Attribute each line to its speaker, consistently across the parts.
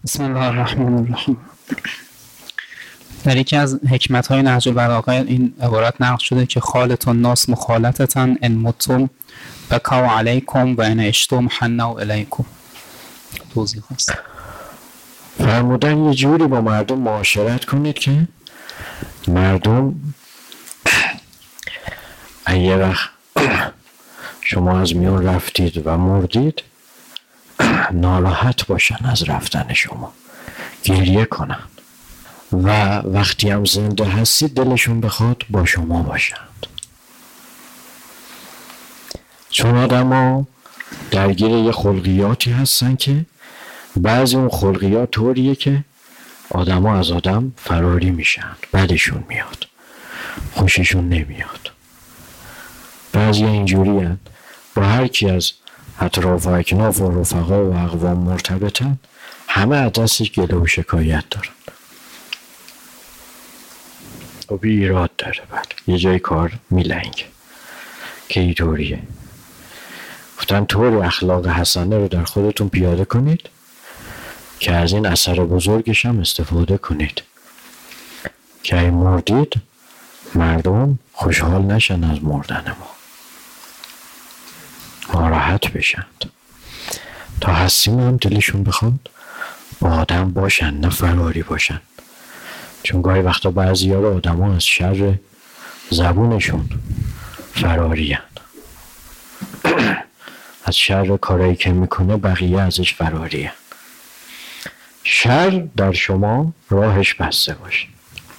Speaker 1: بسم الله الرحمن الرحیم. در یکی از حکمت‌های نهج البلاغه این عبارت نقل شده که خالط الناس مخالطة ان متم بکوا علیکم و ان عشتم حنوا الیکم. توضیح هست.
Speaker 2: فرمودن یه جوری با مردم معاشرت کنید که مردم اگه وقت شما از میون رفتید و مردید ناراحت باشن از رفتن شما، گریه کنن و وقتی هم زنده هستید دلشون بخواد با شما باشند. چون آدم ها درگیر یه خلقیاتی هستن که بعضی اون خلقیات طوریه که آدم ها از آدم فراری میشن، بدشون میاد، خوششون نمیاد. بعضی اینجوری هن با هر کی از اطراف و اکناف و رفقا و اقوام مرتبطن همه از دستش گله و شکایت دارن و بی ایراد داره. بله یه جای کار میلنگ که اینطوریه. گفتن طور اخلاق حسنه رو در خودتون پیاده کنید که از این اثر بزرگش هم استفاده کنید که اگه مردید مردم خوشحال نشن از مردن ما، ناراحت بشند. تا هستیم هم دلشون بخواد با آدم باشن، نه فراری باشن. چون گاهی وقتا بعضی ها رو آدم ها از شر زبونشون فراری هن. از شر کارایی که میکنه بقیه ازش فراری هن. شر در شما راهش بسته باشه.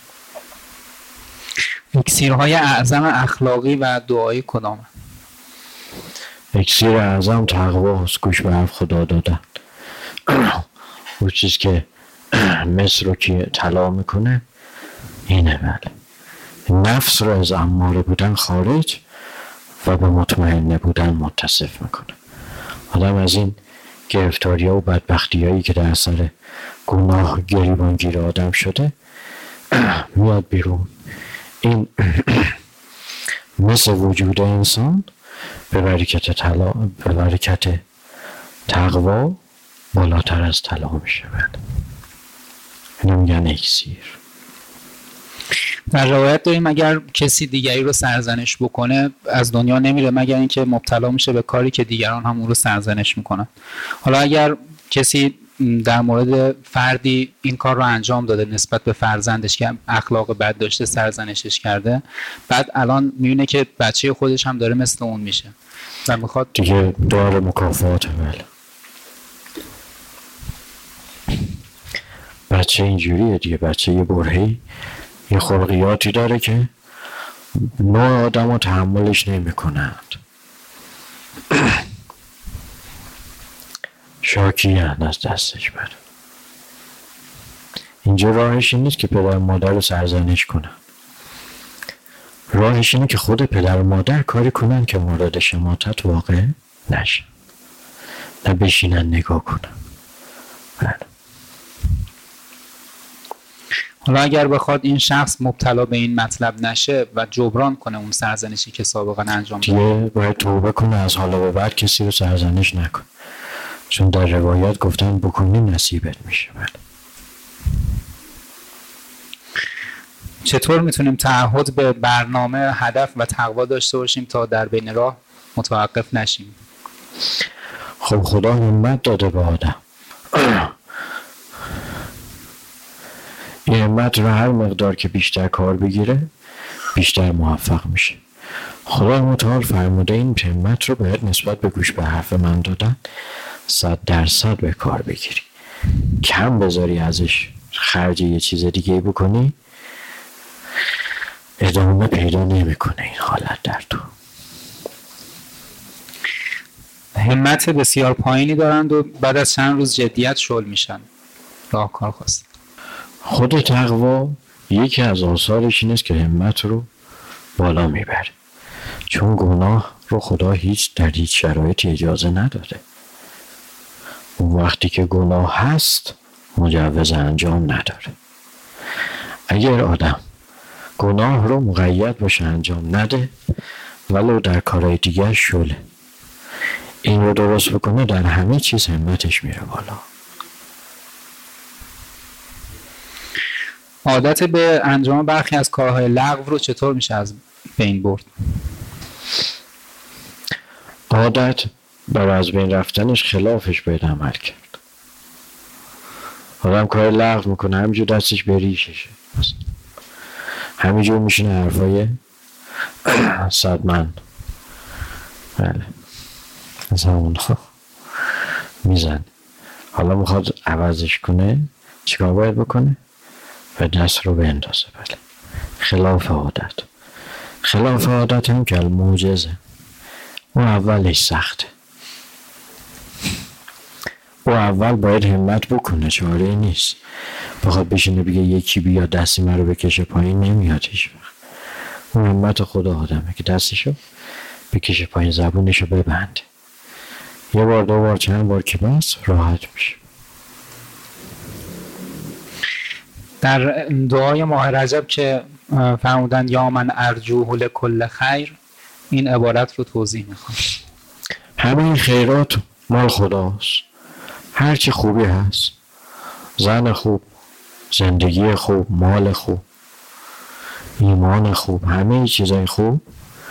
Speaker 1: اکسیرهای اعظم اخلاقی و دعایی کدامه؟
Speaker 2: اکسیر اعظم تقواست، گوش به حرف خدا دادن. اون چیز که مصر رو که طلا میکنه اینه. بله نفس رو از اماره بودن خارج و به مطمئنه بودن متصف میکنه. آدم از این گرفتاری ها و بدبختی هایی که در اثر گناه گریبانگیر آدم شده میاد بیرون. این مثل وجود انسان به برکت تقوا بالاتر از طلا میشه. اینو میگن اکسیر.
Speaker 1: در روایت داریم اگر کسی دیگری رو سرزنش بکنه از دنیا نمیره مگر اینکه مبتلا میشه به کاری که دیگران هم اون رو سرزنش میکنن. حالا اگر کسی در مورد فردی این کار رو انجام داده نسبت به فرزندش که اخلاق بد داشته سرزنشش کرده، بعد الان میونه که بچه خودش هم داره مثل اون میشه و میخواد
Speaker 2: دیگه دار مکافات. بله بچه اینجوریه دیگه. بچه یه برهی یه خلقیاتی داره که نوع آدم ها تحملش نمی کنند. شاکی هن از دستش بره. اینجا راهش این نیست که پدر مادر رو سرزنش کنن. راهش اینه که خود پدر و مادر کاری کنن که مورد شماتت واقع نشن، نه بشینن نگاه کنن. بله.
Speaker 1: حالا اگر بخواد این شخص مبتلا به این مطلب نشه و جبران کنه اون سرزنشی که سابقا انجام داده،
Speaker 2: دیگه باید توبه کنه، از حالا به بعد کسی رو سرزنش نکن. چون در روایات گفتن بکنی نصیبت میشه. بله.
Speaker 1: چطور میتونیم تعهد به برنامه، هدف و تقوا داشته باشیم تا در بین راه متوقف نشیم؟
Speaker 2: خب خدا همت داده به آدم. این همت رو هر مقدار که بیشتر کار بگیره بیشتر موفق میشه. خدا متعال فرموده این همت رو باید نسبت به گوش به حرف من دادن 100% به کار بگیری. کم بذاری ازش خرج یه چیز دیگه بکنی ادامه پیدا نمیکنه این حالت در تو.
Speaker 1: همت بسیار پایینی دارند و بعد از چند روز جدیت شل میشن. راهکار خواست.
Speaker 2: خود تقوا یکی از آثارش این است که همت رو بالا میبره. چون گناه رو خدا در هیچ شرایطی اجازه نداده. اون وقتی که گناه هست مجوز انجام نداره. اگر آدم گناه رو مقید باشه انجام نده ولو در کارهای دیگر شله، این رو درست بکنه در همه چیز همتش میره بالا.
Speaker 1: عادت به انجام برخی از کارهای لغو رو چطور میشه از بین برد؟
Speaker 2: عادت برای از بین رفتنش خلافش باید عمل کرد. آدم کار لغو میکنه، همینجور دستش به ریششه، همینجور میشینه حرفای صدمند، بله از همونها میزن. حالا میخواد عوضش کنه، چیکار باید بکنه؟ و دست رو بندازه. بله، خلاف عادت. خلاف عادت هم که الموجزه، اون اولش سخته، او اول باید همت بکنه، چاره نیست. بخواد بشینه بگه یکی بیا دستی من رو بکشه پایین، نمیاد هیچ وقت. اون همت خود آدمه که دستشو بکشه پایین، زبونشو ببنده. یه بار دو بار چند بار که بس راحت میشه.
Speaker 1: در دعای ماه رجب که فرمودن یا من ارجوه لکل خیر، این عبارت رو توضیح میخوام.
Speaker 2: همه این خیرات مال خداست. هرچی خوبی هست، زن خوب، زندگی خوب، مال خوب، ایمان خوب، همه چیزای خوب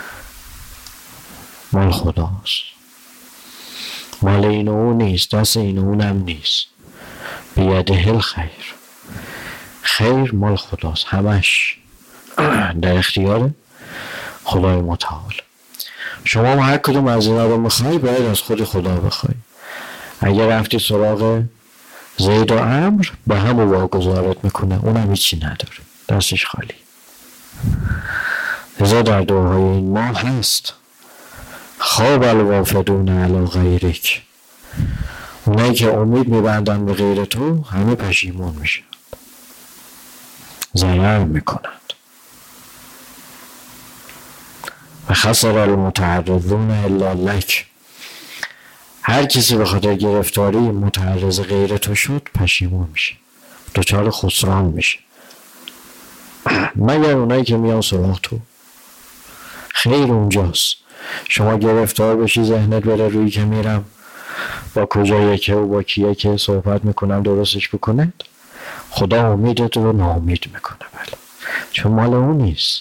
Speaker 2: مال خداست. مال این و اون نیست، دست این و اونم نیست. بیده الخیر، خیر مال خداست، همش در اختیار خدای متعال. شما هم هر کدوم از اینا رو میخوای باید از خود خدا بخوای. اگر رفتی سراغ زید و عمرو به هم واگذارت میکنه، اونم هیچی نداره، دستش خالی. لذا در دعاهای این ماه هست خواب الوافدون علی غیرک، اونایی که امید میبندن به غیر تو همه پشیمون میشن، ضرر میکنند. و خسر المتعرضون الا لک، هر کسی به خاطر گرفتاری متعرض غیر تو شد پشیمون میشه، دچار خسران میشه. مگر اونایی که میان سراغ تو. خیر اونجاست. شما گرفتار بشی، ذهنت بره روی که میرم با کجایه که و با کیه که صحبت میکنم درستش بکنه، خدا امیدت رو ناامید میکنه. بله، چون مال اون نیست.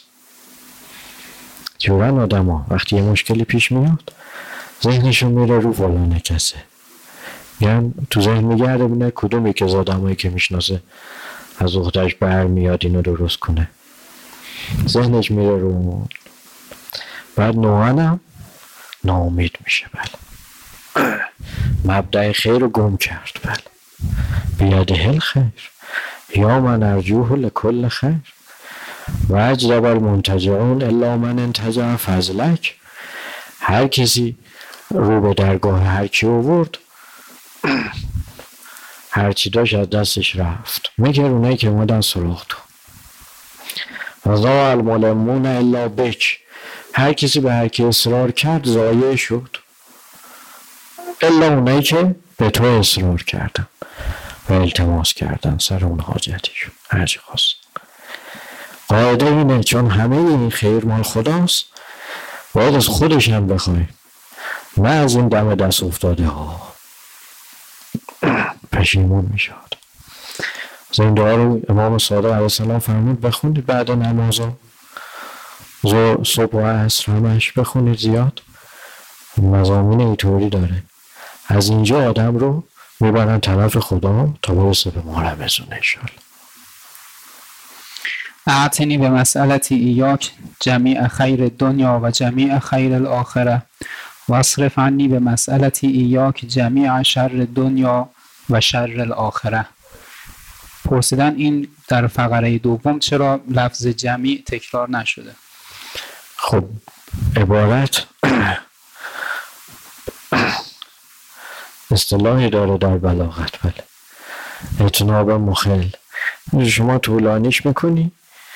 Speaker 2: جورن آدم ها وقتی یه مشکلی پیش میاد ذهنشون میره رو فلان کسه، یعنی تو ذهن میگرده بینه کدوم یکی از آدم هایی که میشناسه از اخترش بر میاد اینو درست کنه، ذهنش میره رو، بعد نوعا ناامید میشه. بله، مبدأ خیر رو گم کرد. بله، بیده الخیر یا من ارجوه لکل خیر و اجرب المنتجعون الا من انتجع فضلک، هر کسی رو به درگاه هر کی آورد هر چی داشت از دستش رفت، مگر اونایی که اومدن سراغ تو. و ضاع الملمون الا بک، هر کسی به هر کی اصرار کرد ضایع شد، الا اونایی که به تو اصرار کردن و التماس کردن سر اون حاجتشون هرچی خواست. قاعده اینه چون همه این خیر مال خداست باید از خودش هم بخوای، نه از این دم دست افتاده ها. پشیمون میشد. از این دعا رو امام صادق علیه السلام فرمود بخونید بعد نمازا، صبح و عصر همش بخونید زیاد. مضامین اینطوری داره، از اینجا آدم رو میبرن طرف خدا تا برسه به ما رمزون انشالله.
Speaker 1: اعتنی به مسئلتی ایاک جمیع خیر دنیا و جمیع خیر الاخره و اصرف عنی به مسئلتی ایاک جمیع شر دنیا و شر الاخره. پرسیدن این در فقره دوم چرا لفظ جمیع تکرار نشده؟
Speaker 2: خب عبارت اصطلاحی داره در بلاغت. بله، اجناب مخل، شما طولانیش میکنی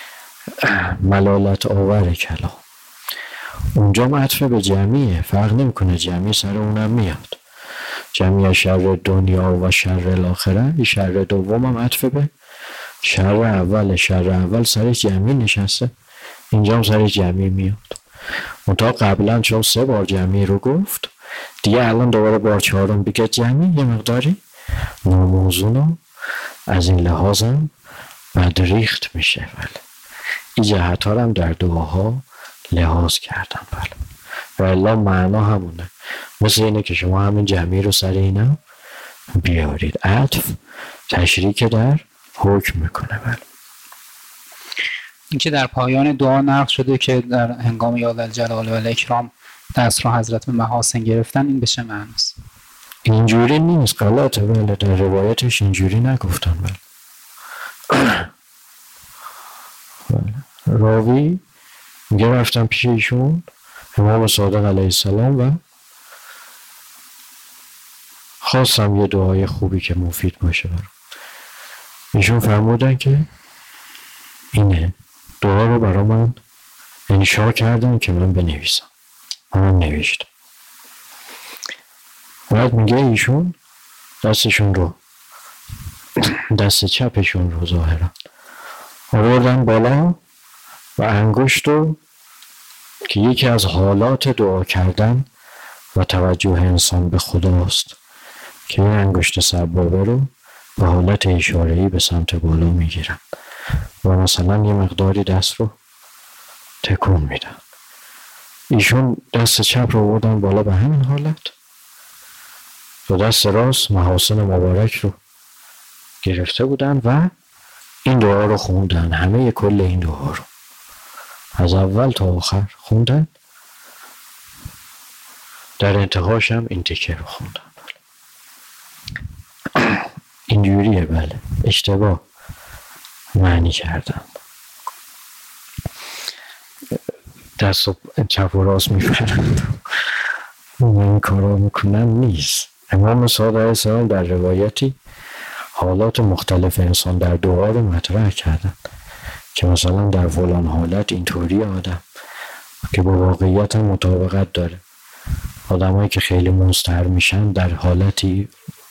Speaker 2: ملالت آور کلام، اونجا معطف به جمعیه، فرق نمیکنه، جمعی سر اونم میاد. جمعی شر دنیا و شر الاخره، این شر دوم هم معطف به شر اول. شر اول سرش جمعی نشسته، اینجا هم سرش جمعی میاد. منتها قبلا چون 3 بار جمعی رو گفت دیگه الان دوباره بار 4م بگه جمعی، یه مقداری ناموزون، از این لحاظم بعد ریخت میشه. بله این جهت ها هم در دعاها لحاظ کردن. بله والله معنا همونه، مثل اینه که شما همین جمعی رو سر اینا بیارید. عطف تشریک در حکم میکنه. بله
Speaker 1: این که در پایان دعا نقل شده که در هنگام یاد الجلال و الاکرام دست را حضرت به محاسن گرفتن، این به چه معناست؟
Speaker 2: اینجوری نیست، غلطه. بله در روایتش اینجوری نگفتن. بله راوی میگه رفتم پیش ایشون امام صادق علیه السلام و خواستم یه دعای خوبی که مفید باشه برام. ایشون فرمودن که اینه دعا رو برای من انشا کردن که من بنویسم. من نوشتم. بعد میگه ایشون دستشون رو، دست چپشون رو ظاهرا آوردن بالا و انگشت رو که یکی از حالات دعا کردن و توجه انسان به خداست که این انگشت سبابه رو به حالت اشاره‌ای به سمت بالا میگیرن و مثلا یه مقداری دست رو تکون میدن. ایشون دست چپ رو آوردن بالا به همین حالت و دست راست محاسن مبارک رو گرفته بودن و این دعا رو خوندن. همه کل این دعا رو از اول تا آخر خوندن. در انتهاش هم این تکه رو خوندن. اینجوریه. بله اشتباه معنی کردن. دست و چپ و راست میفرند این کارا میکنن نیست. امام صادق علیه السلام در روایتی حالات مختلف انسان در دعا رو مطرح کردن که مثلا در فلان حالت اینطوری آدم که با واقعیت هم مطابقت داره. آدمایی که خیلی مضطر میشن در حالتی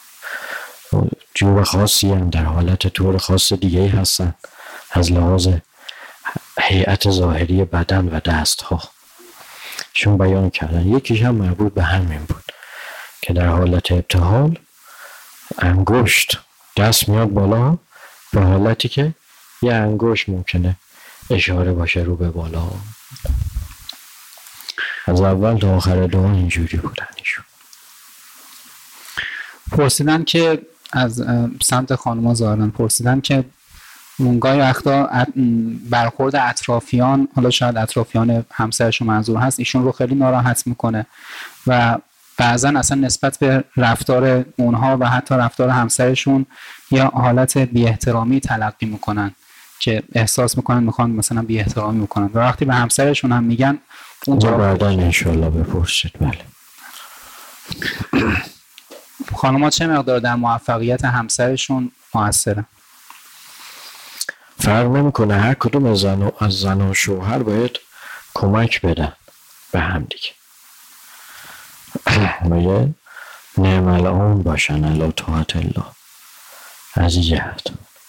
Speaker 2: جور خاصی هم در حالت طور خاص دیگه هستن از لحاظ هیئت ظاهری بدن و دست ها شون بیان کردن. یکیش هم مربوط به همین بود که در حالت ابتهال انگشت دست میاد بالا به حالتی که یه انگشت ممکنه اشاره باشه رو به بالا. از اول تا آخر دعا اینجوری بودن. ایشون
Speaker 1: پرسیدن که از سمت خانوما ظاهرن پرسیدن که مونگای وقتا برخورد اطرافیان، حالا شاید اطرافیان همسرشون منظور هست، ایشون رو خیلی ناراحت میکنه و بعضا اصلا نسبت به رفتار اونها و حتی رفتار همسرشون یا حالت بی احترامی تلقی میکنن که احساس میکنن میخوان مثلا بی احترامی میکنن و وقتی به همسرشون هم میگن اونجا
Speaker 2: بعدن انشالله بپرسید. بله
Speaker 1: خانوما چه مقدار در موفقیت همسرشون موثره؟
Speaker 2: فرق نمیکنه. هر کدوم از زن و شوهر باید کمک بدن به هم دیگه. باید نعم العون باشن علی طاعت الله. از این جهت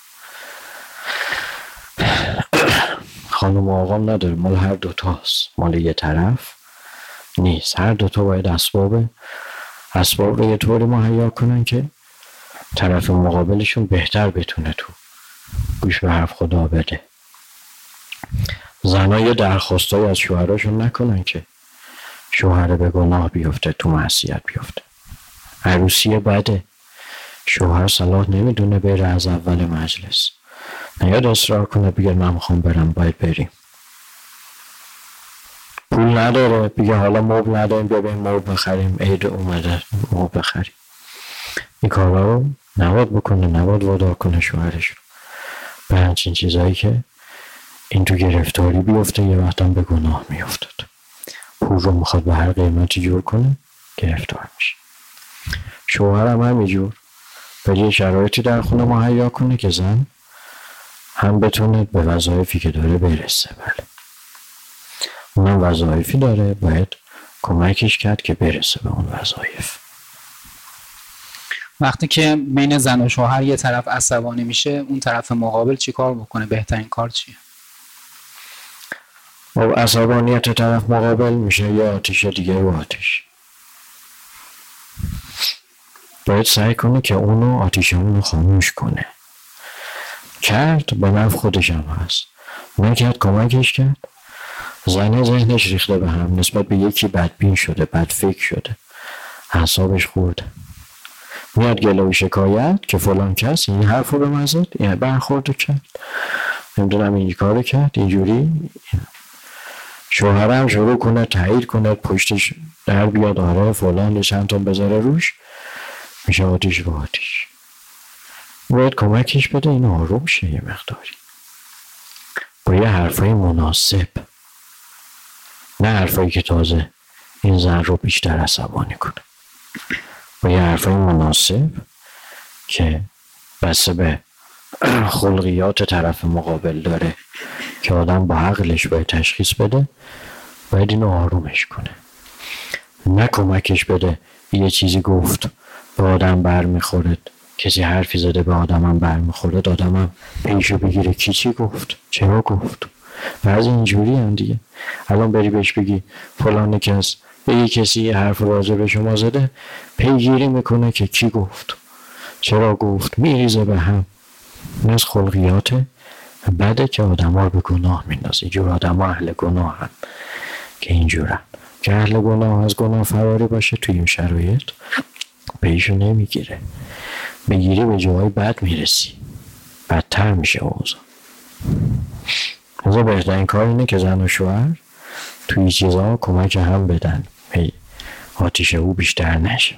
Speaker 2: خانم و آقام نداره، مال هر دوتاست، مال یه طرف نیست. هر دوتا باید اسباب رو یه طوری مهیا کنن که طرف مقابلشون بهتر بتونه تو گوش به حرف خدا بده. زنها یه درخواستایی از شوهراشون نکنن که شوهر به گناه بیفته، تو معصیت بیفته. عروسی بده، شوهر صلاح نمیدونه بره از اول مجلس، نیاد اصرار کنه بگه من میخوام برم، باید بریم. پول نداره بگه حالا مبل نداریم بیا بریم مبل بخریم، عید اومده مبل بخریم. این کارا رو نباید بکنه، نباید وادار کنه شوهرش رو به همچین چیزایی که این تو گرفتاری بیفته، یه وقت هم به گناه میافتد. پول رو میخواد به هر قیمتی جور کنه، گرفتار میشه. شوهر هم همینجور به یه شرایطی در خونه مهیا کنه که زن هم بتونه به وظایفی که داره برسه. بله اونم وظایفی داره، باید کمکش کرد که برسه به اون وظایف.
Speaker 1: وقتی که بین زن و شوهر یه طرف عصبانی میشه، اون طرف مقابل چی کار بکنه؟ بهترین کار چیه؟
Speaker 2: عصبانیت طرف مقابل میشه یا آتیش دیگه رو آتیش. باید سعی کنه که اونو آتیش اونو خاموش کنه کرد به نفع خودش هم هست، نکرد کمکش کرد، زنه ذهنش ریخته به هم، نسبت به یکی بدبین شده، بدفکر شده، اعصابش خورده، میاد گله و شکایت که فلان کس این حرف رو به من زد، این برخورد کرد، نمیدونم این کارو کرد، اینجوری. شوهرم شروع کنه تایید کنه، پشتش در بیاد، آره فلان چند تا بذاره روش، میشه آتیش به آتیش. باید کمکش بده این آروم شه یه مقداری، با یه حرفای مناسب، نه حرفایی که تازه این زن رو بیشتر عصبانی کنه، با یه حرفای مناسب که بسته به خلقیات طرف مقابل داره که آدم با عقلش باید تشخیص بده، باید اینو آرومش کنه، نه کمکش بده یه چیزی گفت به آدم بر میخورد، کسی حرفی زده به آدم هم بر میخورد، آدم هم پیشو بگیره کی چی گفت، چرا گفت. بعضی اینجوری هم دیگه، الان بری بهش بگی فلان کس به یه کسی یه حرف راجع به شما زده، پیگیری میکنه که کی گفت، چرا گفت، میریزه به هم. این از خلقیات بده که آدم ها رو به گناه میندازه. اینجور آدم ها اهل گناه هم که اینجورن، که اهل گناه از گناه فراری باشه توی این شرایط پیشو نمیگیره، بگیری به جای بد میرسی، بدتر میشه اوضاع. از بهترین کار اینه که زن و شوهر توی چیزها کمک هم بدن، آتیش او بیشتر نشه.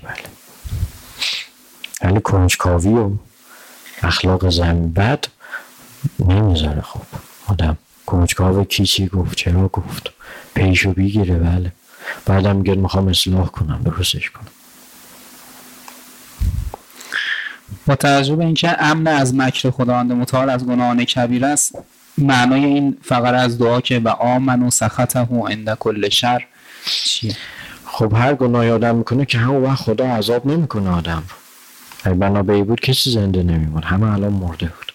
Speaker 2: ولی کنجکاوی و اخلاق زن بد نمیذاره. خب آدم کنجکاوی کی چی گفت، چرا گفت، پیشو بگیره. بله بعدم میگه میخوام اصلاح کنم، درستش کنم.
Speaker 1: با توجه به اینکه امن از مکر خداوند متعال از گناهان کبیره است، معنای این فقط از دعا که و آمن و سخطه عند کل شر چیه؟
Speaker 2: خب هر گناهی آدم میکنه که همون وقت خدا عذاب نمیکنه آدم رو. اگه بنا به این بود کسی زنده نمیمون، همه الان مرده بود.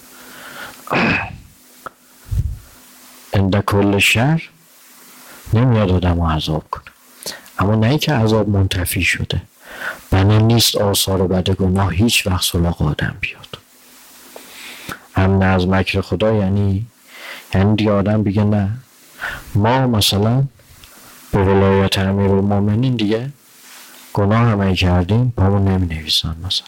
Speaker 2: عند کل شر نمیاد آدم رو عذاب کنه، اما نه که عذاب منتفی شده، بنا نیست آثار بد گناه هیچ وقت سراغ آدم بیاد. امن از مکر خدا یعنی دیگه آدم بگه نه ما مثلا به ولایت امیرالمومنین دیگه گناه همه کردیم، پامون نمی نویسن مثلا،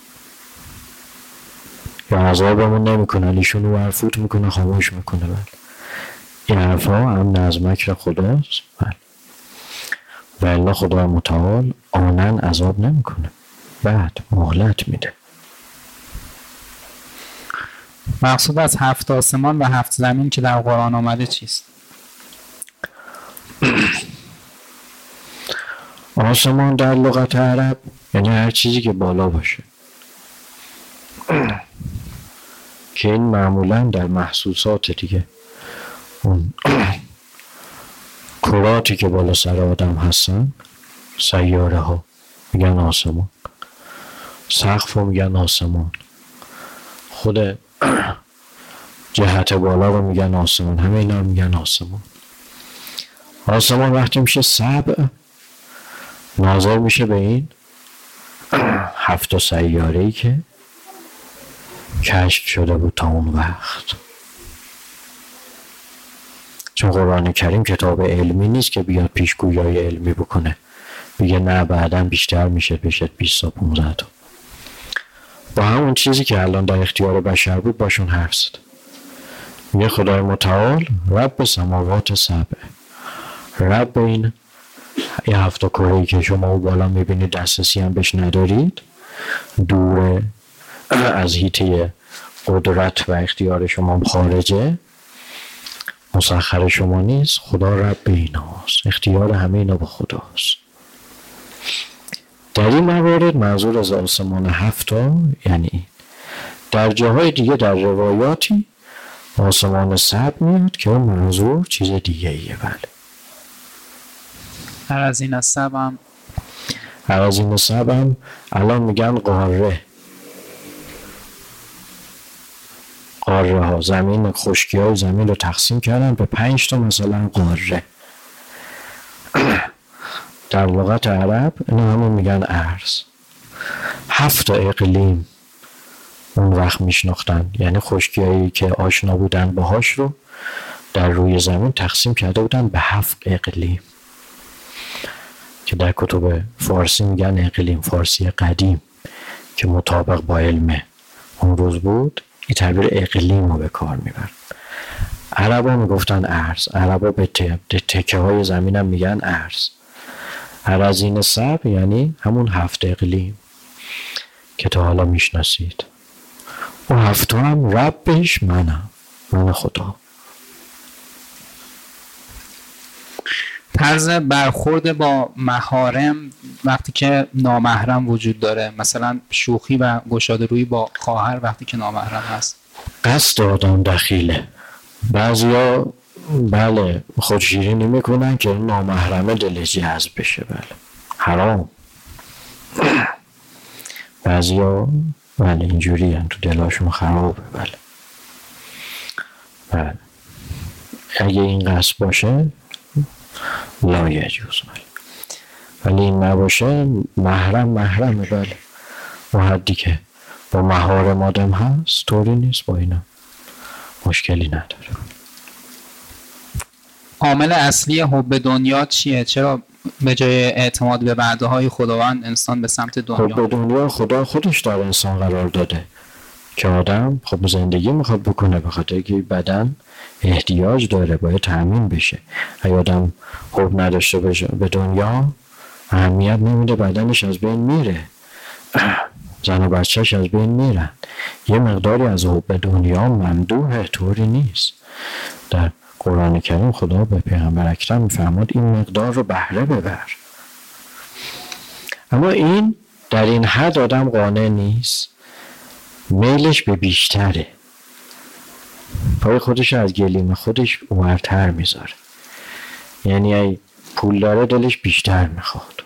Speaker 2: یا عذابمون نمی کنن، ایشونو برفوت میکنه، خاموش میکنه. بله این حرف ها امن از مکر خداست. بله و الا خدا متعال آنن عذاب نمی کنه، بعد مهلت میده.
Speaker 1: مقصود از 7 آسمان و 7 زمین که در قرآن آمده چیست؟
Speaker 2: آسمان در لغت عرب یعنی هر چیزی که بالا باشه، که این معمولا در محسوسات دیگه، اون کراتی که بالا سر آدم هستن، سیاره ها میگن آسمان، سقف رو میگن آسمان، خود جهت بالا رو میگن آسمان، همه اینا رو میگن آسمان. آسمان وقتی میشه سبع، ناظر میشه به این 7 سیاره‌ای که کشف شده بود تا اون وقت. چون قرآن کریم کتاب علمی نیست که بیاد پیشگویی علمی بکنه بگه نه بعداً بیشتر میشه 20 تا 15 تا. با همون چیزی که الان در اختیار بشر بود باشون حرف زد. میگه خدای متعال رب سماوات سبع، رب این یه 7 کره‌ای که شما او بالا میبینید دسترسی هم بهش ندارید، دوره از حیطه قدرت و اختیار شما خارجه، مسخر شما نیست، خدا رب ایناست، اختیار همه اینا با خداست. در این موارد منظور از آسمان 7 یعنی در جاهای دیگه در روایاتی آسمان سبع میاد که اون منظور چیز دیگه ایه. بله
Speaker 1: اراضین السبع هم
Speaker 2: اراضین السبع هم الان میگن قاره ها، زمین خشکی های زمین رو تقسیم کردن به 5 تا مثلا قاره. در لغت عرب اینا همون میگن ارض. 7 تا اقلیم اون وقت میشناختن، یعنی خشکیایی که آشنا بودن باهاش رو در روی زمین تقسیم کرده بودن به 7 اقلیم که در کتب فارسی میگن اقلیم. فارسی قدیم که مطابق با علم اون روز بود این تعبیر اقلیم رو به کار میبرن. عربا میگفتن ارض، عربا به تکه های زمین هم میگن ارض. اراضین سبع یعنی همون 7 اقلیم که تا حالا میشناسید. و 7 هم ربش منم، من خدا.
Speaker 1: طرز برخورد با محارم وقتی که نامحرم وجود داره، مثلا شوخی و گشاده روی با خواهر وقتی که نامحرم هست.
Speaker 2: قصد آدم دخیله. بعضیا بله خودشیرینی میکنن که نامحرمه دلش جذب بشه، بله حرام. بعضیا بله اینجوری هن، تو دلاشون خرابه. بله اگه این قصد باشه لا یجوز، ولی این نباشه محرمه. بله و حدی که با محارم آدم هست طوری نیست، با اینا مشکلی نداره.
Speaker 1: عامل اصلی حب دنیا چیه؟ چرا به جای اعتماد به وعده های خداوند انسان به سمت دنیا؟
Speaker 2: حب دنیا خدا خودش در انسان قرار داده که آدم خب زندگی میخواد بکنه، به خاطر که بدن احتیاج داره، باید تأمین بشه. اگه آدم حب نداشته باشه به دنیا، اهمیت نمیده، بدنش از بین میره، زن و بچهش از بین میرن. یه مقداری از حب دنیا ممدوحه، طوری نیست. در قرآن کریم خدا به پیغمبر اکرم میفرماد این مقدار رو بهره ببر. اما این در این حد آدم قانع نیست، میلش به بیشتره، پای خودش از گلیم خودش اونورتر میذاره. یعنی ای پول داره دلش بیشتر میخواد،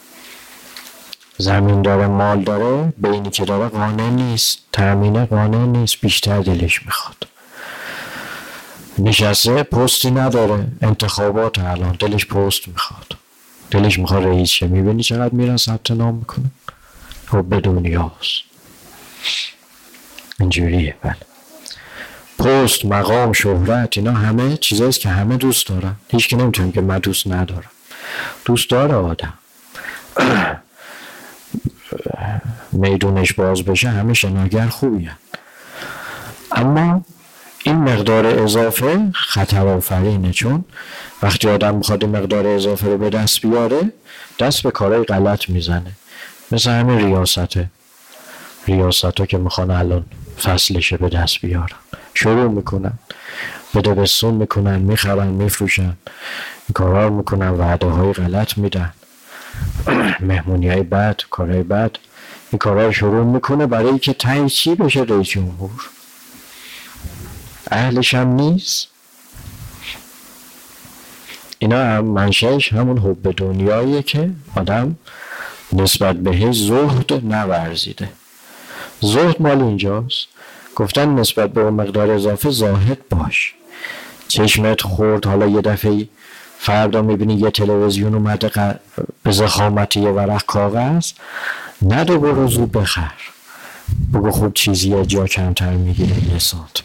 Speaker 2: زمین داره مال داره، به اینی که داره قانع نیست، تأمینه قانع نیست، بیشتر دلش میخواد. نشسته پستی نداره، انتخابات الان دلش پست میخواد، دلش میخواد رئیس شه. میبینی چقدر میرن ثبت نام میکنن؟ حب دنیاست، اینجوریه. بله پست، مقام، شهرت، اینا همه چیزاییست که همه دوست دارن. هیچ که نمیتونه که من دوست ندارم. دوست داره آدم. میدونش باز بشه همه شناگر خوبیه، اما این مقدار اضافه خطر آفرینه. چون وقتی آدم میخواد این مقدار اضافه رو به دست بیاره، دست به کارهای غلط میزنه. مثل همین ریاست ها که میخوان الان فصلشه به دست بیارن، شروع میکنن بده بستون میکنن، میخرن میفروشن، این کارها رو میکنن، وعده های غلط میدن، مهمونی های بد، کارهای بد، این کارها رو شروع میکنه برای که تایی چی بشه؟ رئیس جمهور. اهلش هم نیست. اینا هم منشأش همون حب دنیاییه که آدم نسبت بهش زهد نورزیده. زهد مال اینجاست. گفتن نسبت به اون مقدار اضافه زاهد باش. چشمت خورد، حالا یه دفعه فردا میبینی یه تلویزیون اومده به ضخامت یه ورق کاغذ، ندو برو زود بخر، بگو خود چیزیه جا کمتر میگیره یه سانت.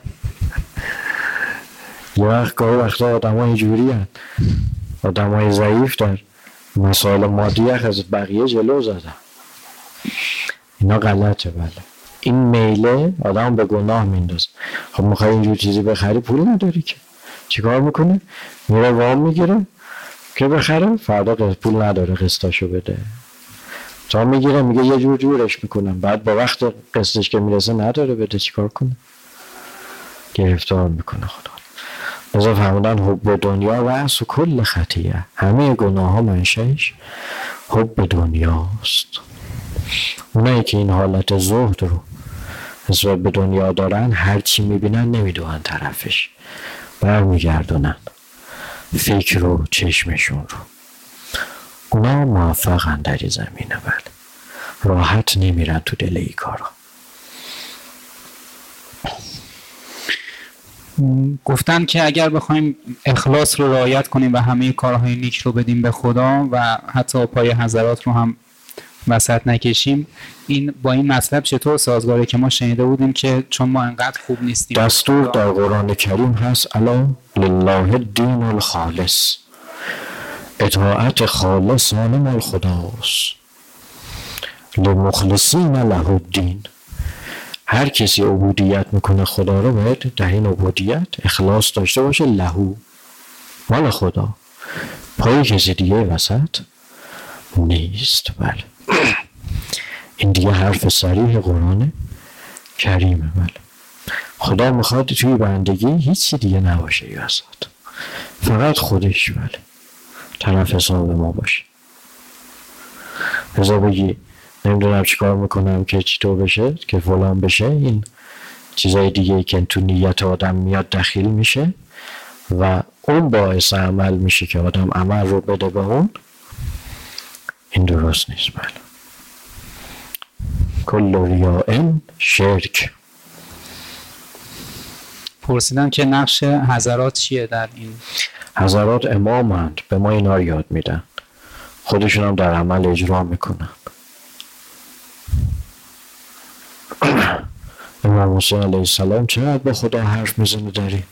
Speaker 2: یه وقت گاهی وقتا آدم ها اینجوری هست، آدم های ضعیف در مسائل مادی از بقیه جلو زدن. اینا غلطه. بله این میله آدم به گناه میندازه. خب میخوای اینجور چیزی بخری، پول نداری که چیکار میکنه؟ میره وام میگیره که بخره، فردا پول نداره قسطاشو بده، تا میگیره میگه یه جور جورش میکنم، بعد با وقت قسطش که میرسه نداره بده، چیکار کنه؟ گرفتار میکنه خدا. لذا فرمودن حب دنیا رأس و کل خطیه، همه گناه ها منشأش حب دنیاست. اونایی که این حالت زهد رو نسبت به دنیا دارن، هر چی میبینن نمیدونن طرفش، برمیگردونن فکر و چشمشون رو. اونا موفقن در این زمینه. بله راحت نمیرن تو دل ای کارا.
Speaker 1: گفتن که اگر بخوایم اخلاص رو رعایت کنیم و همه کارهای نیک رو بدیم به خدا و حتی پای حضرات رو هم وسط نکشیم، این با این مطلب چطور سازگاره که ما شنیده بودیم که چون ما انقدر خوب نیستیم؟
Speaker 2: دستور در قرآن کریم هست الا لله الدین الخالص، اطاعت خالصانه مال خداست، لمخلصین له الدین. هر کسی عبودیت میکنه خدا رو باید در این عبودیت اخلاص داشته باشه، لهو مال خدا، پای کسی دیگه وسط نیست. بله این دیگه حرف صریح قرآن کریمه. بله خدا میخواد توی بندگی هیچی دیگه نباشه ای وسط، فقط خودش بله طرف حساب ما باشه. رضا بگی نمیدونم چی کار میکنم که چی تو بشه که فلان بشه، این چیزای دیگه که تو نیت آدم میاد دخیل میشه و اون باعث عمل میشه که آدم عمل رو بده به اون، این درست نیست. بله کل ریاء شرک.
Speaker 1: پرسیدن که نقش حضرات چیه در این؟
Speaker 2: حضرات امامند، به ما اینا رو یاد میدن، خودشون هم در عمل اجرا میکنن. امام موسی علیه السلام چقدر با خدا حرف میزنه در این.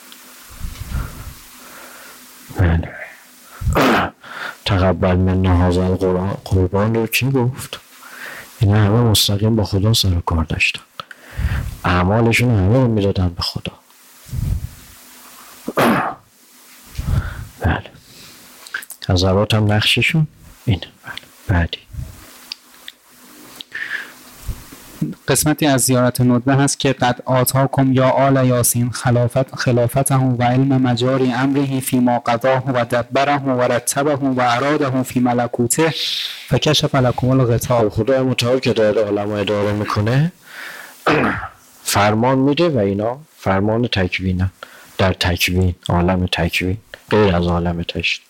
Speaker 2: تقبل منا هذا القربان رو کی گفت؟ اینا همه مستقیم با خدا سر و کار داشتن، اعمالشون همه رو میدادن به خدا. بله حضرات هم نقششون اینه. بله بعدی
Speaker 1: قسمتی از زیارت ندبه هست که قد آتاکم یا آل یاسین خلافته و علم مجاری امره فیما قضاه و دبره و رتبه و اراده فی ملکوته فکشف لکم الغطاء.
Speaker 2: خدا متعال که داره عالم اداره میکنه فرمان میده و اینا فرمان تکوینن، در تکوین عالم تکوین غیر از عالم تشریع.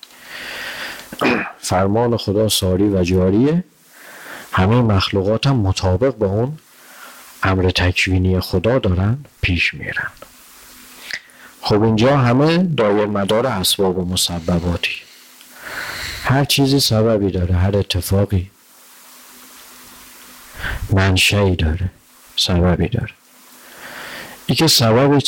Speaker 2: فرمان خدا ساری و جاریه، همه مخلوقات هم مطابق با اون امر تکوینی خدا دارن پیش میرن. خب اینجا همه دایر مدار اسباب و مسبباتی، هر چیزی سببی داره، هر اتفاقی منشأی داره، سببی داره. این که سبب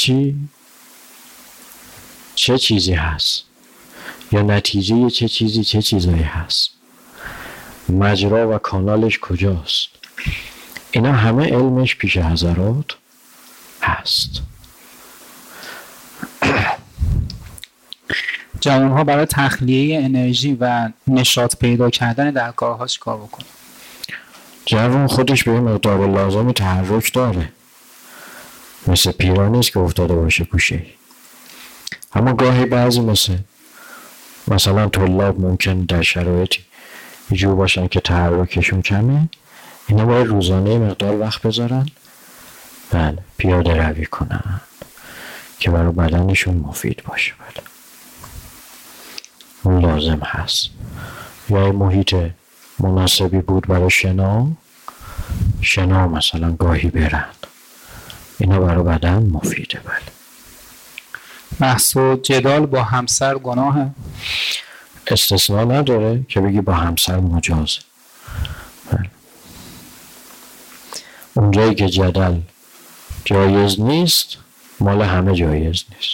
Speaker 2: چه چیزی هست یا نتیجه چه چیزایی هست، مجرا و کانالش کجاست، اینا همه علمش پیش حضرات هست.
Speaker 1: جوانها برای تخلیه انرژی و نشاط پیدا کردن در کارها چی کار بکنه؟
Speaker 2: جوان خودش به این مقدار لازم تحرک داره، مثل پیران نیست که افتاده باشه گوشه. اما گاهی بعضی مثلا طلاب ممکن در شرایطی اینجور باشن که تحرکشون کمه، اینا باید روزانه مقدار وقت بذارن، بله پیاده روی کنن که برای بدنشون مفید باشه. بله اون لازم هست. یا محیط مناسبی بود برای شنا مثلا گاهی برن، اینا برای بدن مفیده. بله
Speaker 1: بحث و جدال با همسر گناهه؟
Speaker 2: استثناء نداره که بگی با همسر مجازه. بله اونجایی که جدل جایز نیست مال همه جایز نیست.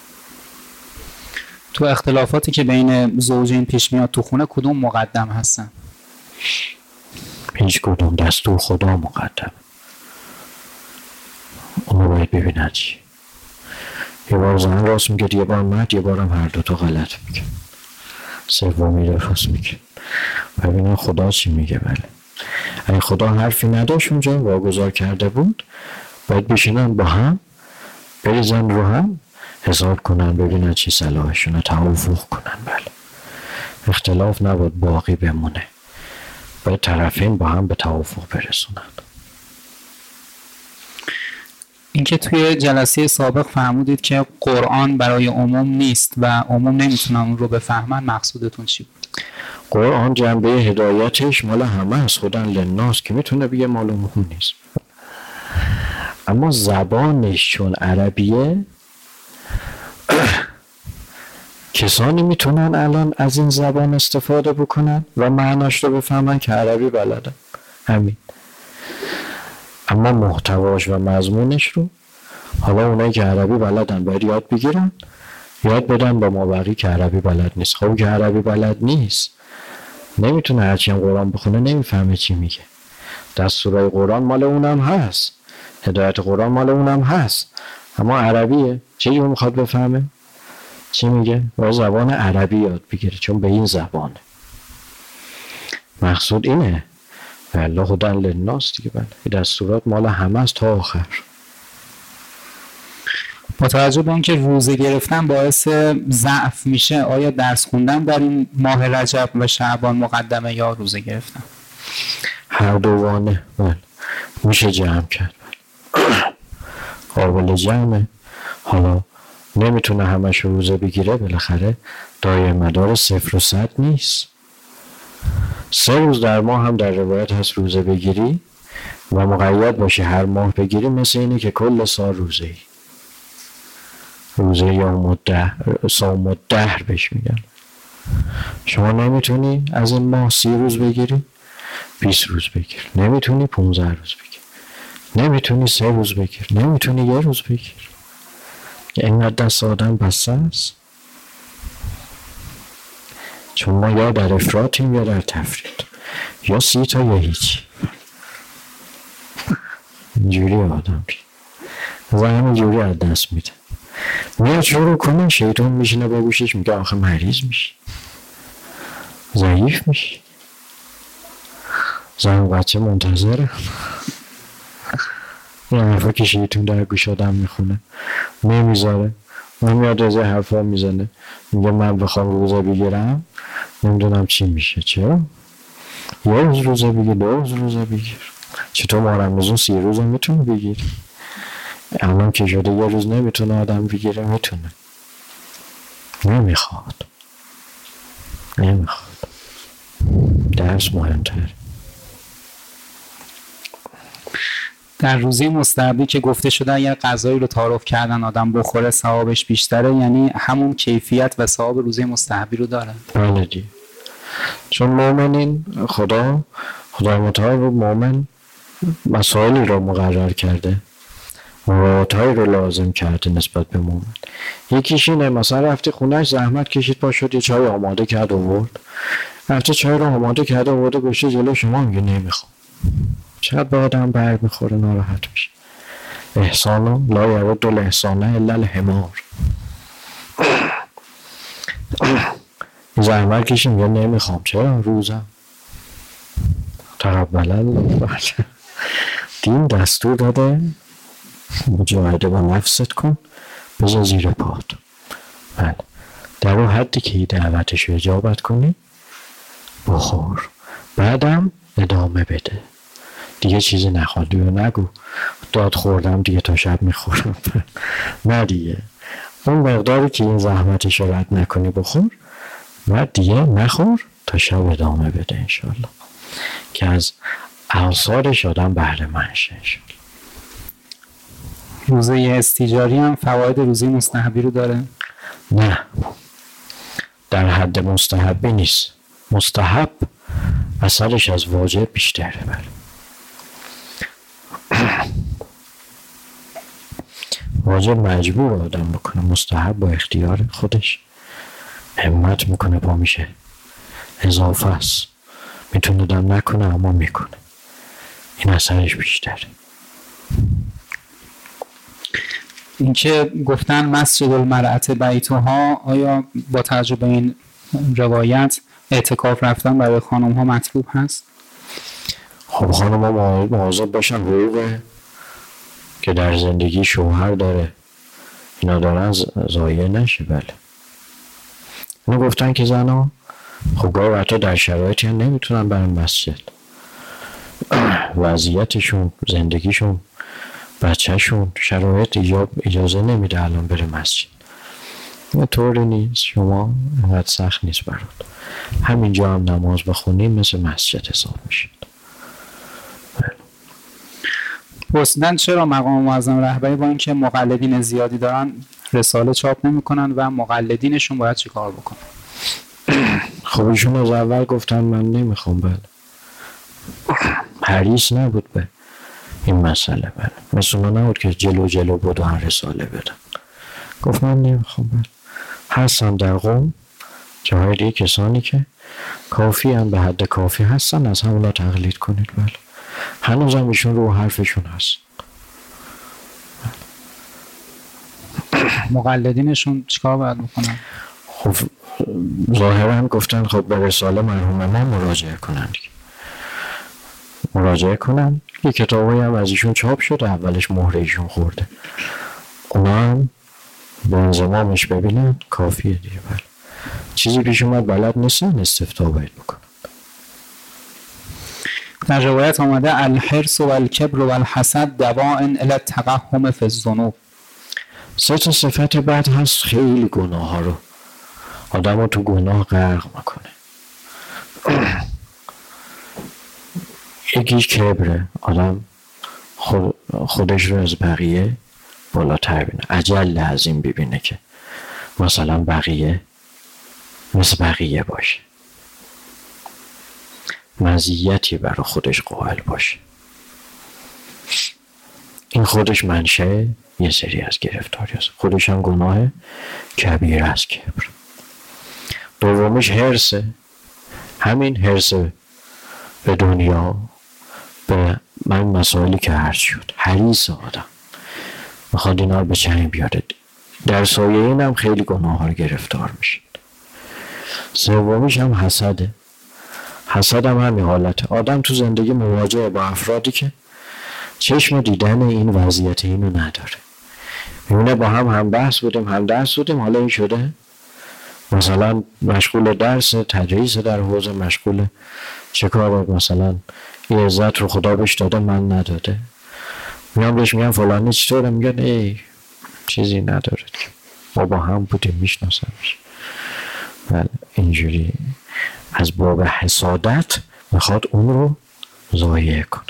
Speaker 1: تو اختلافاتی که بین زوجین پیش میاد تو خونه کدوم مقدم هستن؟
Speaker 2: هیچ کدوم، دستور خدا مقدم. اونو باید ببینن چی. یه بار زن راست میگه، یه بار مرد، یه بارم هر دوتا غلط میگه، سومی راست میگه. ببینن خدا چی میگه. بله اگه خدا حرفی نداشت اونجا واگذار کرده بود، باید بشینن با هم بریزن رو هم حساب کنن، ببینن چی صلاحشونه، توافق کنن. بله اختلاف نباید باقی بمونه، باید طرفین با هم به توافق برسونن.
Speaker 1: اینکه توی جلسه سابق فرمودید که قرآن برای عموم نیست و عموم نمیتونن اون رو بفهمن، مقصودتون چی بود؟
Speaker 2: قرآن جنبه هدایتش مال همه است، خودن للناس که میتونه بگه مال عموم نیست، اما زبانش چون عربیه کسانی میتونن الان از این زبان استفاده بکنن و معناش رو بفهمن که عربی بلدن. همین. اما محتواش و مضمونش رو حالا اونایی که عربی بلدن باید یاد بگیرن، یاد بدن با مابقی که عربی بلد نیست. خب که عربی بلد نیست نمیتونه هرچی هم قرآن بخونه نمیفهمه چی میگه. دستورای قرآن مال اونم هست، هدایت قرآن مال اونم هست، اما عربیه. چه جور میخواد بفهمه چی میگه؟ باید زبان عربی یاد بگیره، چون به این زبانه. مقصود اینه والله هدی للناس دیگه. بله دستورات مال همه است تا آخر.
Speaker 1: با توجه به اینکه روزه گرفتن باعث ضعف میشه، آیا درس خوندن در این ماه رجب و شعبان مقدمه یا روزه گرفتن؟
Speaker 2: هر دوانه. بله میشه جمع کرد، قابل جمعه. حالا نمیتونه همش روزه بگیره، بالاخره دایره مدار 0 و 100 نیست. 3 روز در ماه هم در روایت هست روزه بگیری و مقید باشی هر ماه بگیری، مثل اینه که کل سال روزه ای. روزه یا صوم الدهر بهش میگن. شما نمیتونی از این ماه 30 روز بگیری، 20 روز بگیر. نمیتونی 15 روز بگیر. نمیتونی 3 روز بگیر. نمیتونی 1 روز بگیر. اینقدر دست آدم بسته است. چون ما یا در افراطیم یا در تفرید، یا 30 تا یا هیچ. اینجوری آدم و همینجوری از دست میده. میاد شروع کنه، شیطان میشینه با گوشش میگه آخه مریض میشی، ضعیف میشی، زن و بچه منتظره. این حرفا که شیطان در گوش آدم میخونه نمیذاره. نمیاد از حرفا میزنه، میگه من بخوام روزه بگیرم نمیدونم چی میشه. چرا؟ 1 روز روزه بگیر، 2 روز روزه بگیر. چطور ما رمضان 30 روز هم میتونه بگیری؟ الان که شده 1 روز نمیتونه آدم بگیره. میتونه، نمیخواد. درس مهمتر.
Speaker 1: در روزه مستحبی که گفته شده اگر غذایی رو تعارف کردن آدم بخوره ثوابش بیشتره، یعنی همون کیفیت و ثواب روزه مستحبی رو داره؟
Speaker 2: بله دی. چون مؤمنین خدای متعال رو مؤمن مسائلی رو مقرر کرده، مراعات‌هایی رو لازم کرده نسبت به مؤمن. یکیش اینه مثلا رفتی خونهش زحمت کشید پا شد یه چای آماده کرد آورد، رفته چای رو آماده کرده آورده گوشه جلو شما میگه نمیخوام. چقدر به آدم برگ میخوره، ناراحت میشه. احسان لا یرد الاحسان الا الحمار. زحمت کشید میگه نمیخوام. چرا؟ روزم تقبل الله. دین دستور داده مجاهده با نفست کن، بذار زیر پات. بله در اون حدی که دعوتش رو اجابت کنی بخور، بعدم ادامه بده. دیگه چیزی نخواد و نگو داد خوردم دیگه تا شب میخورم. نه دیگه، اون مقداری که این زحمتش رو رد نکنی بخور، بعد دیگه نخور تا شب ادامه بده انشالله، که از آثارش آدم بهره مند شه انشالله.
Speaker 1: روزه استیجاری هم فواید روزه مستحبی رو داره؟
Speaker 2: نه، در حد مستحبی نیست. مستحب اثرش از واجب بیشتره. بله واجب مجبور آدم بکنه، مستحب با اختیار خودش همت میکنه پا میشه، اضافه است، میتونه آدم نکنه اما میکنه، این اثرش بیشتره.
Speaker 1: اینکه گفتن مسجد المرأة بیتها، آیا با توجه به این روایت اعتکاف رفتن برای خانم ها مطلوب هست؟
Speaker 2: خب خانم ها مواظب باشن حقوق که در زندگی شوهر داره اینا دارن ضایع نشه. بله اینو گفتن که زن ها خب گاه حتی در شرایطی هم نمیتونن برن مسجد، وضعیتشون، زندگیشون، بچهشون، شرایط اجازه نمیده الان بره مسجد. این طوری نیست، شما اینقدر سخت نیست برات، همینجا هم نماز بخونیم مثل مسجد حساب میشه.
Speaker 1: پرسیدن چرا مقام معظم رهبری با اینکه مقلدین زیادی دارن رساله چاپ نمی‌کنن و مقلدینشون باید چی کار بکنن؟
Speaker 2: خب ایشون از اول گفتن من نمیخوام. بله، حریص نبود به این مسئله. بله، مثل ما نبود که جلو بودن رساله بدن. گفت من نمیخوام. بله، هستن در قوم جاهای دیگه کسانی که کافی هم به حد کافی هستن، از همونا تقلید کنید. بله، هنوز هم ایشون رو حرفشون هست.
Speaker 1: مقلدینشون چیکار باید بکنن؟
Speaker 2: خب ظاهرا گفتن خب به رساله مرحوم ما مراجعه کنن دیگه. مراجعه کنن. یه کتابایی هم از ایشون چاپ شده، اولش مهر ایشون خورده، اونا هم به انضمامش ببینن کافیه دیگه. بله، چیزی پیش اومد بلد نیستن استفتاء باید بکنن.
Speaker 1: در روایت آمده الحرص و الکبر و الحسد دواء الی التقحم فی الذنوب.
Speaker 2: 3 صفت بد هست خیلی گناه ها رو آدم رو تو گناه غرق میکنه. یکیش کبره، آدم خودش رو از بقیه بالاتر بینه، عجل عظیم ببینه که مثلا بقیه مثل بقیه باشه، مزیتی برای خودش قائل باشه. این خودش منشأ یه سری از گرفتاری است. خودش هم گناه کبیر است کبر. دومیش حرصه. همین حرص به دنیا، به من مسائلی که عرض شد، حریص آدم میخواد اینا رو به چنگ بیاره. در سایه این هم خیلی گناه ها رو گرفتار میشه. سومیش هم حسده. حسد هم همین حالته. آدم تو زندگی مواجهه با افرادی که چشم دیدن این وضعیت اینو نداره. میبینه با هم بحث بودیم، هم درس بودیم، حالا این شده مثلا مشغول درس تدریس در حوزه، مشغول چه کاره، مثلا یه عزت رو خدا بهش داده من نداده. میام بهش میگم فلانی چطوره، میگن ای چیزی نداره، ما با هم بودیم میشناسمش. بله، اینجوری از باب حسادت میخواد اون رو ضایع کنه.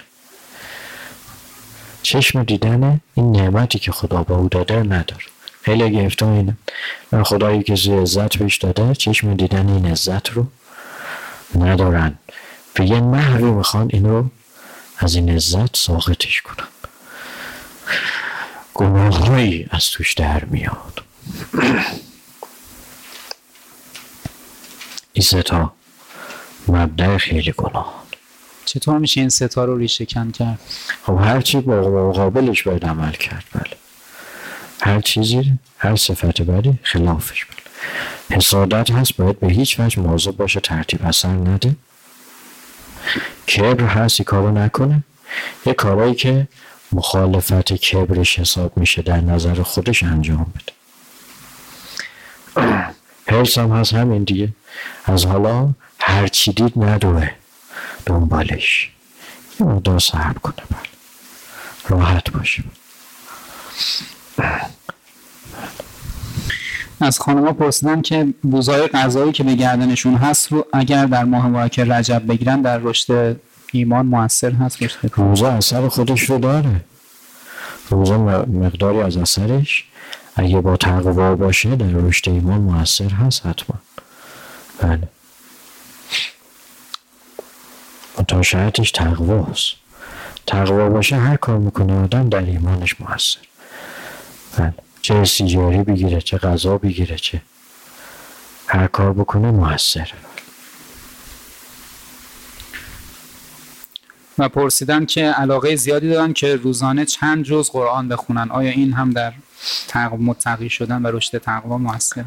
Speaker 2: چشم دیدن این نعمتی که خدا به او داده نداره. خیلی گرفته اینه، من خدایی که عزت بهش داده چشم دیدن این عزت رو ندارن، به یه نحوی میخوان این رو از این عزت ساقطش کنن. گناهایی از توش در میاد. این 3 مبدأ خیلی گناه.
Speaker 1: چطور میشه این 3 رو ریشه کن کرد؟
Speaker 2: خب هر چی با مقابلش باید عمل کرد. بله، هر چیزی، هر صفت بدی خلافش. بله، حسادت هست باید به هیچ وجه مواظب باشه ترتیب اثر نده. کبر هست این کارو نکنه. یه کارایی که مخالفت کبرش حساب میشه در نظر خودش انجام بده. حرص هم هست همین دیگه، از حالا هر چی دید ندوه دنبالش، یه مقدار صبر کنه. بله، راحت باشه.
Speaker 1: از خانم‌ها پرسیدن که بوزای غذایی که به گردنشون هست رو اگر در ماه مبارک رجب بگیرن در رشد ایمان مؤثر هست؟
Speaker 2: روزه اثر خودش رو داره. روزه مقداری از اثرش اگه با تقوا باشه در رشد ایمان مؤثر هست حتما. بله، تا شرطش تقواست. تقوا باشه هر کار میکنه آدم در ایمانش مؤثر. بله، چه سیگاری بگیره، چه غذا بگیره، چه هر کار بکنه مؤثر.
Speaker 1: و پرسیدن که علاقه زیادی دارن که روزانه چند جز قرآن بخونن، آیا این هم در متقی شدن و رشد تقوا مؤثر؟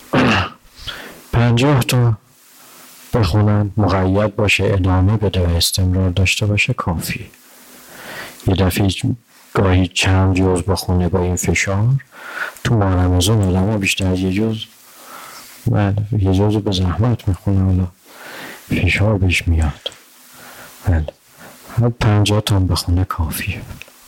Speaker 2: 50 تا بخونن، مقید باشه، ادامه بده و استمرار داشته باشه کافیه. یه دفعه گاهی چند جز بخونه با این فشار، تو ماه رمضان آدم ها بیشتر یه جز یه جز به زحمت میخونه، حالا فشار بهش میاد. بله، 50 تا بخونه کافیه.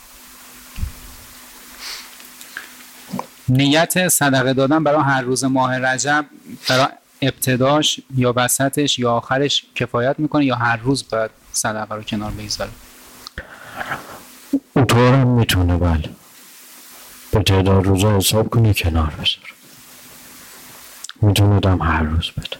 Speaker 1: نیت صدقه دادن برای هر روز ماه رجب برای ابتداش یا وسطش یا آخرش کفایت میکنه یا هر روز باید صدقه رو کنار بگذاره؟
Speaker 2: اونطورم میتونه بله به تعداد روزا حساب کنی کنار بذاره، میتونه دم هر روز بده.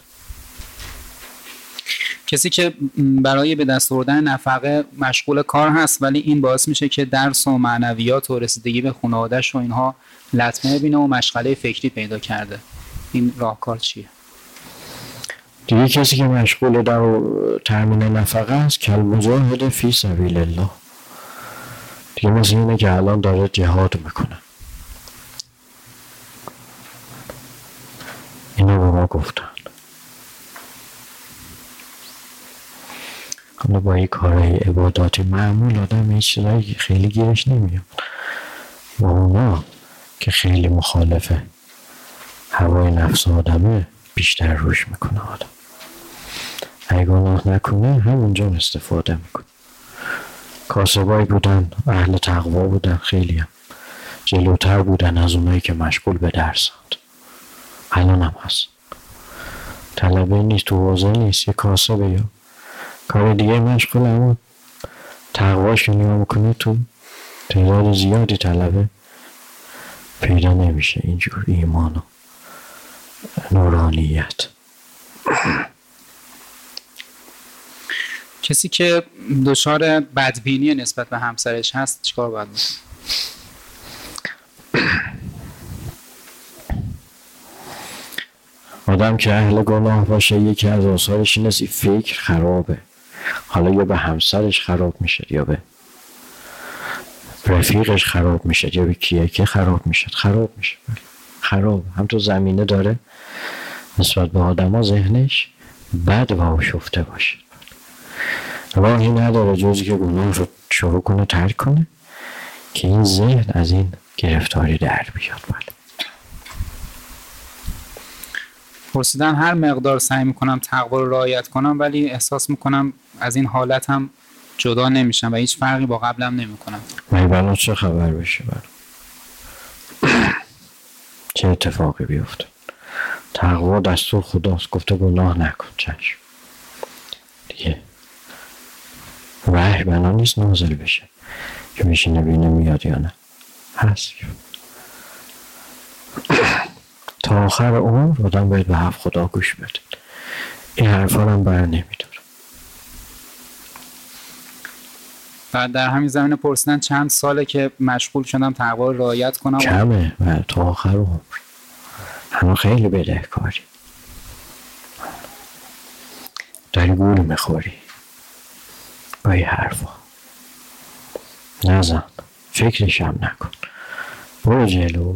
Speaker 1: کسی که برای به دست آوردن نفقه مشغول کار هست ولی این باعث میشه که درس و معنویات و رسیدگی به خانواده‌اش و اینها لطمه ببینه و مشغله فکری پیدا کرده، این راهکار چیه؟
Speaker 2: دیگه کسی که مشغول در تامین نفقه است کالمجاهد فی سبیل الله، دیگه مثل اینه که الان داره جهاد میکنه. اینو به ما گفتن. حالا با این کارهای عباداتی معمول آدم این چیزایی خیلی گیرش نمیاد، با اونا که خیلی مخالفه هوای نفس آدمه بیشتر روش میکنه آدم. اگه گناه نکنه همونجا استفاده میکنه. کاسبایی بودن، اهل تقوا بودن، خیلی هم جلوتر بودن از اونایی که مشغول به درسند. الان هم هست، طلبه نیست، تو حوزه نیست، یه کاسبه یا کار دیگه مشغول، اما تقواش که نگاه میکنه تو تعداد زیادی طلبه پیدا نمیشه اینجور ایمان و نورانیت.
Speaker 1: کسی که دچار بدبینی نسبت به همسرش هست چیکار باید بکنه؟
Speaker 2: آدم که اهل گناه باشه یکی از آثارش این است فکر خرابه، حالا یا به همسرش خراب میشه یا به رفیقش خراب میشه یا به کیه که خراب میشه، خراب هم تو زمینه داره نسبت به آدم ها ذهنش بد و آشفته باشه، راهی نداره جزی که گناه رو شروع کنه ترک کنه که این ذهن از این گرفتاری در بیاد. بله
Speaker 1: پرسیدن هر مقدار سعی میکنم تقوا رو رعایت کنم ولی احساس میکنم از این حالتم جدا نمیشم و هیچ فرقی با قبلم نمیکنم.
Speaker 2: من بنا چه خبر بشه چه اتفاقی بیفته؟ تقوا دستور خداست، گفته گناه نکن، چشم دیگه وحی بنا نیست نازل بشه که بشینه بینه میاد یا نه، هست تا آخر عمر آدم باید به حرف خدا گوش بده. این حرفا هم بر نمیداره.
Speaker 1: بعد در همین زمینه پرسیدن چند ساله که مشغول شدم تقوا رو رعایت کنم.
Speaker 2: کمه و تا آخر عمر هنو خیلی بدهکاری، داری گول میخوری با این حرفا. نزن، فکرش هم نکن، برو جلو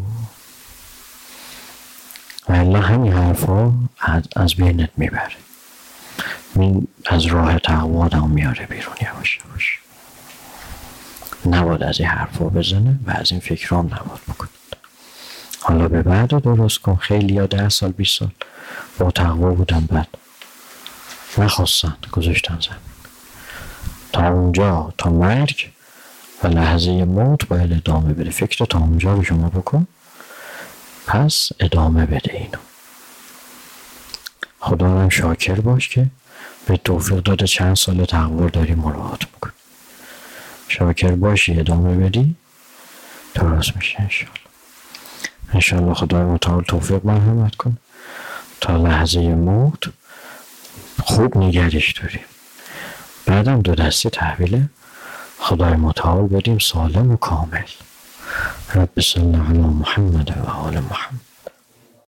Speaker 2: و الله همین حرفا از بینت میبره، از راه تقوا آدم میاره بیرون یواش یواش. نباید از این حرفا بزنه و از این فکرام نباید بکنه. حالا به بعد رو درست کن. خیلی یا 10 سال 20 سال با تقوا بودن بعد نخواستن گذاشتن زمین، تا اونجا تا مرگ و لحظه موت باید ادامه بده. فکر تا اونجا رو شما بکن، پس ادامه بده اینو. خدا هم شاکر باش که به توفیق داده چند سال تقوا داری مراعات میکن. شاکر باشی ادامه بدی درست میشه انشالله. خدای متعال توفیق مرحمت کن تا لحظه موت خوب نگرش داریم، بعدم 2 دستی تحویل خدای متعال بدیم سالم و کامل. رب صلی علی محمد و آل محمد.